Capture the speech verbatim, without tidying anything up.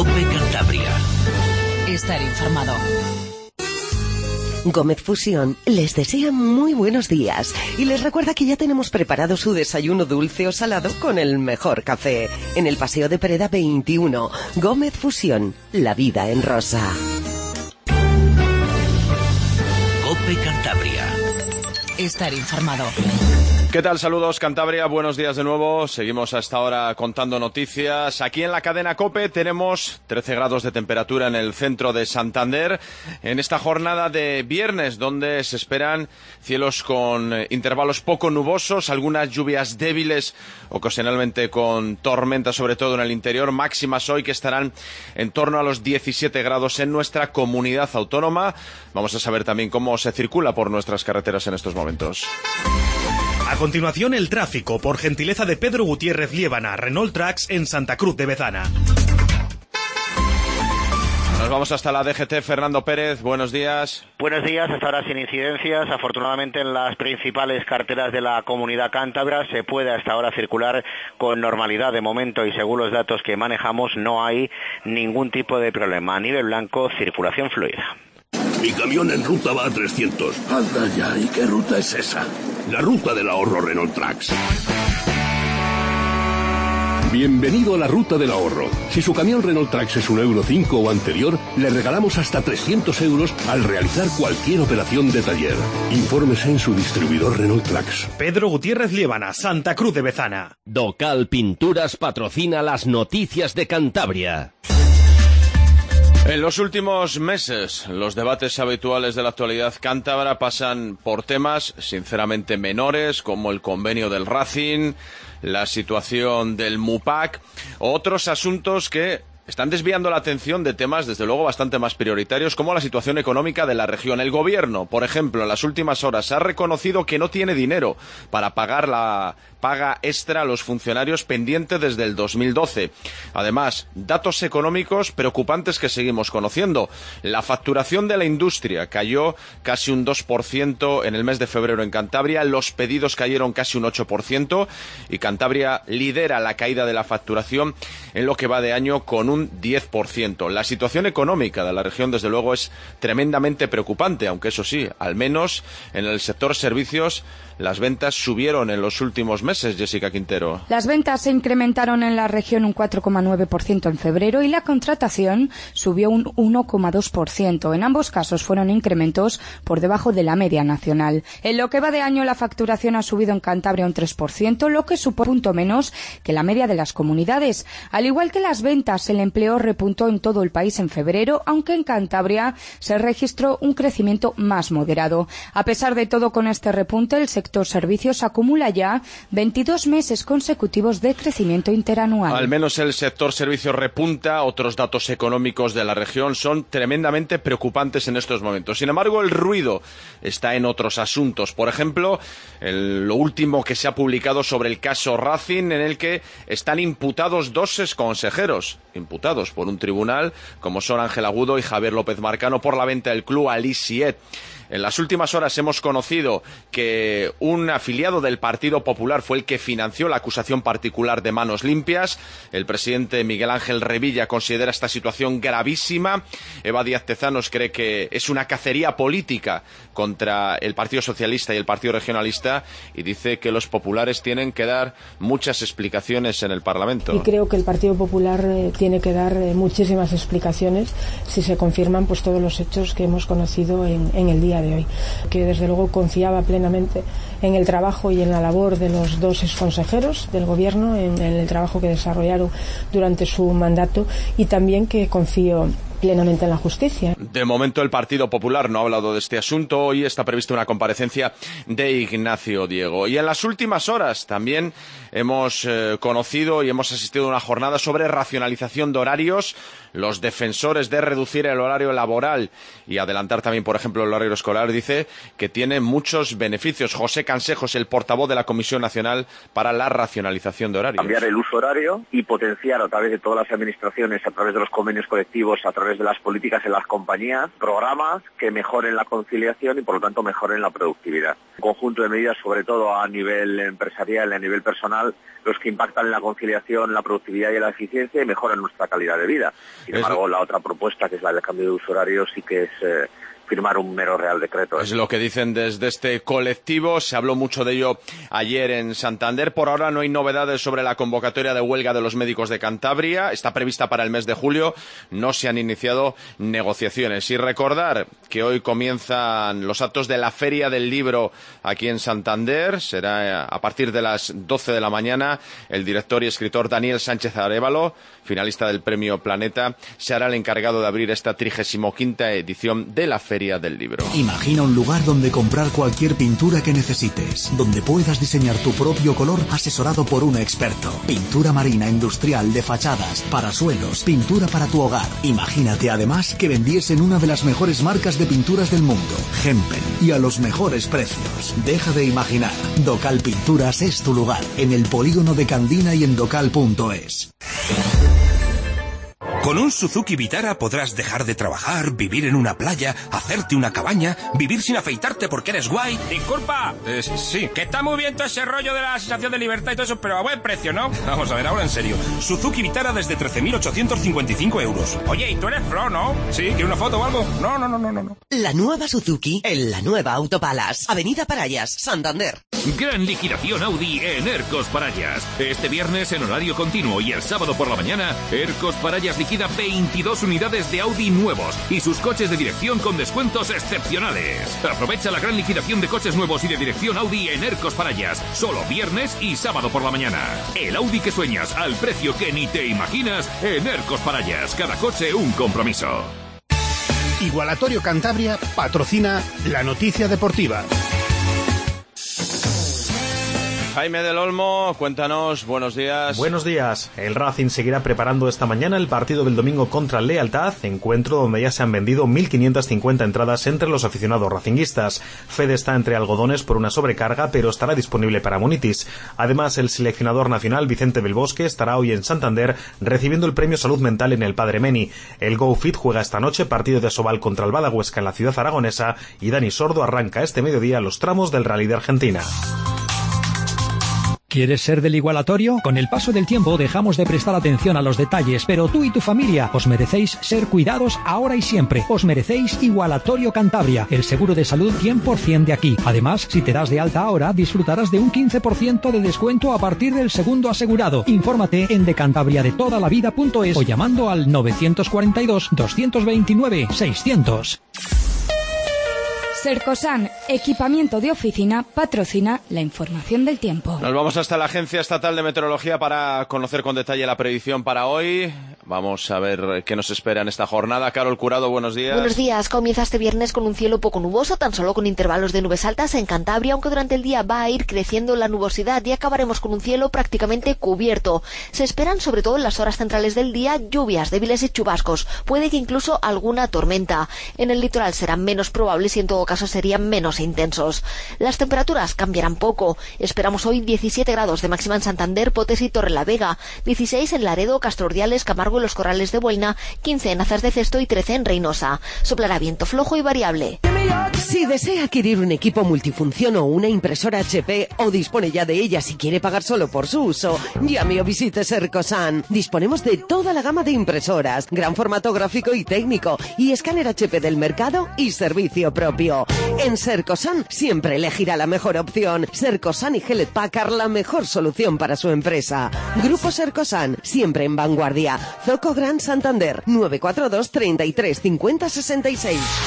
COPE Cantabria. Estar informado. Gómez Fusión les desea muy buenos días y les recuerda que ya tenemos preparado su desayuno dulce o salado con el mejor café. En el Paseo de Pereda veintiuno, Gómez Fusión, la vida en rosa. COPE Cantabria. Estar informado. ¿Qué tal? Saludos, Cantabria. Buenos días de nuevo. Seguimos a esta hora contando noticias. Aquí en la cadena COPE tenemos trece grados de temperatura en el centro de Santander en esta jornada de viernes, donde se esperan cielos con intervalos poco nubosos, algunas lluvias débiles, ocasionalmente con tormenta, sobre todo en el interior. Máximas hoy que estarán en torno a los diecisiete grados en nuestra comunidad autónoma. Vamos a saber también cómo se circula por nuestras carreteras en estos momentos. A continuación, el tráfico, por gentileza de Pedro Gutiérrez Liébana, Renault Trucks en Santa Cruz de Bezana. Nos vamos hasta la D G T. Fernando Pérez, buenos días. Buenos días, hasta ahora sin incidencias. Afortunadamente en las principales carreteras de la comunidad cántabra se puede hasta ahora circular con normalidad de momento y según los datos que manejamos no hay ningún tipo de problema. A nivel blanco, circulación fluida. Mi camión en ruta va a trescientos. Anda ya, ¿y qué ruta es esa? La ruta del ahorro Renault Trucks. Bienvenido a la ruta del ahorro. Si su camión Renault Trucks es un Euro cinco o anterior, le regalamos hasta trescientos euros al realizar cualquier operación de taller. Infórmese en su distribuidor Renault Trucks. Pedro Gutiérrez Liébana, Santa Cruz de Bezana. Docal Pinturas patrocina las noticias de Cantabria. En los últimos meses, los debates habituales de la actualidad cántabra pasan por temas sinceramente menores, como el convenio del Racing, la situación del MUPAC, o otros asuntos que están desviando la atención de temas, desde luego, bastante más prioritarios, como la situación económica de la región. El gobierno, por ejemplo, en las últimas horas ha reconocido que no tiene dinero para pagar la paga extra a los funcionarios pendiente desde el dos mil doce. Además, datos económicos preocupantes que seguimos conociendo. La facturación de la industria cayó casi un dos por ciento en el mes de febrero en Cantabria, los pedidos cayeron casi un ocho por ciento y Cantabria lidera la caída de la facturación en lo que va de año con un diez por ciento. La situación económica de la región, desde luego, es tremendamente preocupante, aunque eso sí, al menos en el sector servicios, las ventas subieron en los últimos meses, Jessica Quintero. Las ventas se incrementaron en la región un cuatro coma nueve por ciento en febrero y la contratación subió un uno coma dos por ciento. En ambos casos fueron incrementos por debajo de la media nacional. En lo que va de año, la facturación ha subido en Cantabria un tres por ciento, lo que supone un punto menos que la media de las comunidades. Al igual que las ventas, el empleo repuntó en todo el país en febrero, aunque en Cantabria se registró un crecimiento más moderado. A pesar de todo, con este repunte, el sector servicios acumula ya veintidós meses consecutivos de crecimiento interanual. Al menos el sector servicios repunta. Otros datos económicos de la región son tremendamente preocupantes en estos momentos. Sin embargo, el ruido está en otros asuntos. Por ejemplo, el, lo último que se ha publicado sobre el caso Racing, en el que están imputados dos exconsejeros, imputados por un tribunal, como son Ángel Agudo y Javier López Marcano, por la venta del club a Lisiet. En las últimas horas hemos conocido que un afiliado del Partido Popular fue el que financió la acusación particular de Manos Limpias. El presidente Miguel Ángel Revilla considera esta situación gravísima. Eva Díaz Tezanos cree que es una cacería política contra el Partido Socialista y el Partido Regionalista y dice que los populares tienen que dar muchas explicaciones en el Parlamento. Y creo que el Partido Popular eh, tiene que dar eh, muchísimas explicaciones si se confirman pues todos los hechos que hemos conocido en, en el día de hoy, que desde luego confiaba plenamente en el trabajo y en la labor de los dos exconsejeros del Gobierno, en, en el trabajo que desarrollaron durante su mandato y también que confío plenamente en la justicia. De momento el Partido Popular no ha hablado de este asunto. Hoy está prevista una comparecencia de Ignacio Diego. Y en las últimas horas también hemos eh, conocido y hemos asistido a una jornada sobre racionalización de horarios. Los defensores de reducir el horario laboral y adelantar también, por ejemplo, el horario escolar, dice que tiene muchos beneficios. José Cansejos, el portavoz de la Comisión Nacional para la Racionalización de Horarios. Cambiar el uso horario y potenciar a través de todas las administraciones, a través de los convenios colectivos, a través través de las políticas en las compañías, programas que mejoren la conciliación y por lo tanto mejoren la productividad. Un conjunto de medidas, sobre todo a nivel empresarial y a nivel personal, los que impactan en la conciliación, la productividad y la eficiencia y mejoran nuestra calidad de vida. Sin embargo, la otra propuesta, que es la del cambio de uso horario, sí que es eh, firmar un mero real decreto. Es lo que dicen desde este colectivo. Se habló mucho de ello ayer en Santander. Por ahora no hay novedades sobre la convocatoria de huelga de los médicos de Cantabria. Está prevista para el mes de julio. No se han iniciado negociaciones. Y recordar que hoy comienzan los actos de la Feria del Libro aquí en Santander. Será a partir de las doce de la mañana. El director y escritor Daniel Sánchez Arévalo, finalista del Premio Planeta, será el encargado de abrir esta trigésimo quinta edición de la Feria del Libro. Imagina un lugar donde comprar cualquier pintura que necesites, donde puedas diseñar tu propio color asesorado por un experto. Pintura marina, industrial, de fachadas, para suelos, pintura para tu hogar. Imagínate además que vendiesen una de las mejores marcas de pinturas del mundo, Hempel, y a los mejores precios. Deja de imaginar. Docal Pinturas es tu lugar, en el polígono de Candina y en docal punto es. Con un Suzuki Vitara podrás dejar de trabajar, vivir en una playa, hacerte una cabaña, vivir sin afeitarte porque eres guay. Disculpa, eh, sí. que está muy bien todo ese rollo de la sensación de libertad y todo eso, pero a buen precio, ¿no? Vamos a ver, ahora en serio. Suzuki Vitara desde trece mil ochocientos cincuenta y cinco euros. Oye, ¿y tú eres Flo, no? Sí, ¿quiere una foto o algo? No, no, no, no, no. La nueva Suzuki en la nueva Autopalas, Avenida Parayas, Santander. Gran liquidación Audi en Ercos Parayas. Este viernes en horario continuo y el sábado por la mañana, Ercos Parayas liquida veintidós unidades de Audi nuevos y sus coches de dirección con descuentos excepcionales. Aprovecha la gran liquidación de coches nuevos y de dirección Audi en Ercos Parayas, solo viernes y sábado por la mañana. El Audi que sueñas al precio que ni te imaginas en Ercos Parayas. Cada coche un compromiso. Igualatorio Cantabria patrocina la noticia deportiva. Jaime del Olmo, cuéntanos, buenos días. Buenos días. El Racing seguirá preparando esta mañana el partido del domingo contra Lealtad, encuentro donde ya se han vendido mil quinientas cincuenta entradas entre los aficionados racinguistas. Fede está entre algodones por una sobrecarga, pero estará disponible para Munitis. Además, el seleccionador nacional Vicente del Bosque estará hoy en Santander recibiendo el premio Salud Mental en el Padre Meni. El GoFit juega esta noche partido de Sobal contra el Badahuesca en la ciudad aragonesa y Dani Sordo arranca este mediodía los tramos del Rally de Argentina. ¿Quieres ser del igualatorio? Con el paso del tiempo dejamos de prestar atención a los detalles, pero tú y tu familia os merecéis ser cuidados ahora y siempre. Os merecéis Igualatorio Cantabria, el seguro de salud cien por ciento de aquí. Además, si te das de alta ahora, disfrutarás de un quince por ciento de descuento a partir del segundo asegurado. Infórmate en decantabria de toda la vida punto es o llamando al novecientos cuarenta y dos, doscientos veintinueve, seiscientos. Sercosan, equipamiento de oficina, patrocina la información del tiempo. Nos vamos hasta la Agencia Estatal de Meteorología para conocer con detalle la predicción para hoy. Vamos a ver qué nos espera en esta jornada. Carol Curado, buenos días. Buenos días. Comienza este viernes con un cielo poco nuboso, tan solo con intervalos de nubes altas en Cantabria, aunque durante el día va a ir creciendo la nubosidad y acabaremos con un cielo prácticamente cubierto. Se esperan, sobre todo en las horas centrales del día, lluvias débiles y chubascos. Puede que incluso alguna tormenta. En el litoral serán menos probables y en todo caso serían menos intensos. Las temperaturas cambiarán poco. Esperamos hoy diecisiete grados de máxima en Santander, Potes y Torrelavega, dieciséis en Laredo, Castro Urdiales, Camargo y los Corrales de Buelna, quince en Azas de Cesto y trece en Reynosa. Soplará viento flojo y variable. Si desea adquirir un equipo multifunción o una impresora H P o dispone ya de ella si quiere pagar solo por su uso, llame o visite Sercosan. Disponemos de toda la gama de impresoras, gran formato gráfico y técnico y escáner H P del mercado y servicio propio. En Sercosan siempre elegirá la mejor opción. Sercosan y Hewlett Packard, la mejor solución para su empresa. Grupo Sercosan, siempre en vanguardia. Zoco Gran Santander, nueve cuatro dos, treinta y tres, cincuenta, sesenta y seis.